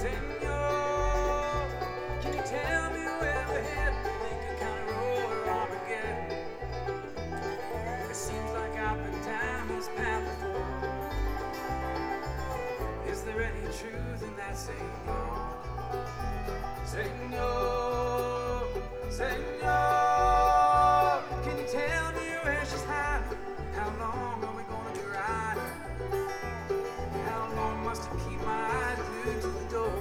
Senor, can you tell me where we're headed? Lincoln County Road or Armageddon? It seems like I've been down this path before. Is there any truth in that, Senor? Senor, Senor, can you tell me where she's hiding? How long are we gonna be riding? How long must I keep my eyes glued to the door?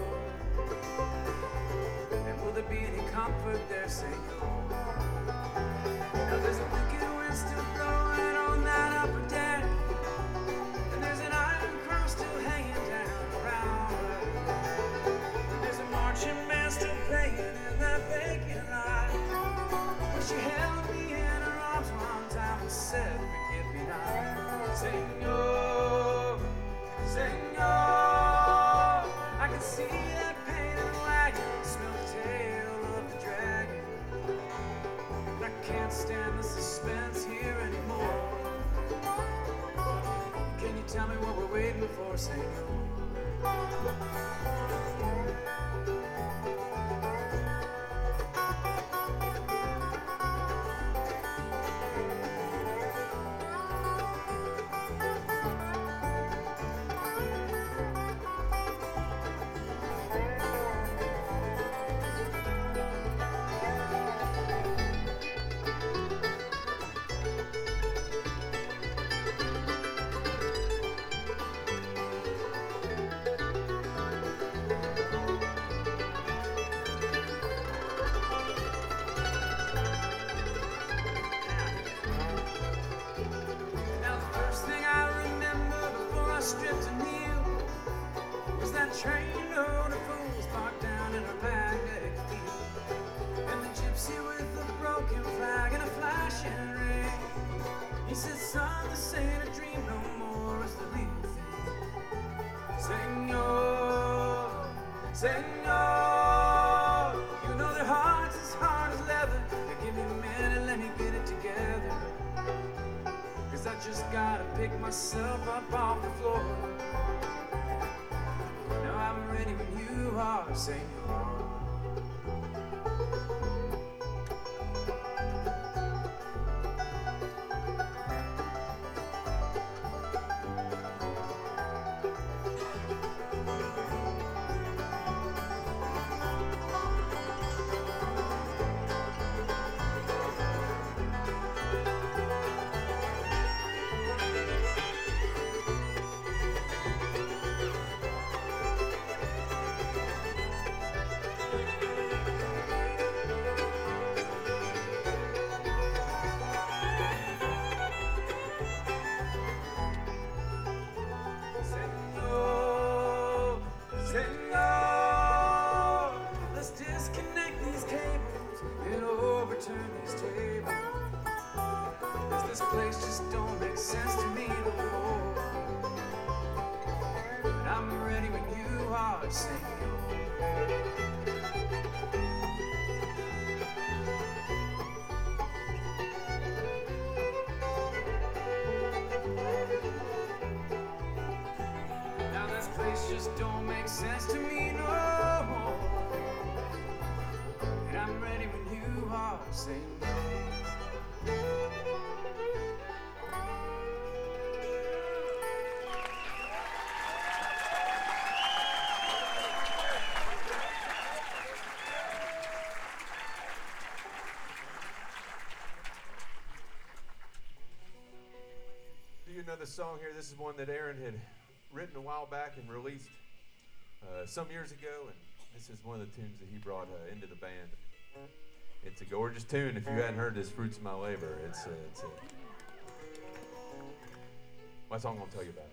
And will there be any comfort there, Senor? Now there's a wicked wind still blowing on that upper deck, and there's an iron cross still hanging down around her. There's a marching band still playing in that vacant lot, where she held me in her arms one time and said, forgive me not. Senor, Senor, I can see that pain in the wagon, smell the tail of the dragon, and I can't stand the suspense here anymore. Can you tell me what we're waiting for, Senor? Stripped and kneeled was that train load of fools parked down in her magnetic field, and the gypsy with the broken flag and a flashing ring. He said, son, this ain't a dream no more, it's the real thing. Senor, Senor, you know their hearts as hard as leather. Now give me a minute, let me get it together, 'cause I just gotta pick myself up off the floor. Now I'm ready when you are, Senor. Senor, let's disconnect these cables and overturn these tables, 'cause this place just don't make sense to me no more. But I'm ready when you are, Senor. Just don't make sense to me no more, and I'm ready when you are, Senor. Do you know the song here? This is one that Aaron had written a while back and released some years ago, and this is one of the tunes that he brought into the band. It's a gorgeous tune. If you hadn't heard this, Fruits of My Labor, it's my song. I'm gonna tell you about it.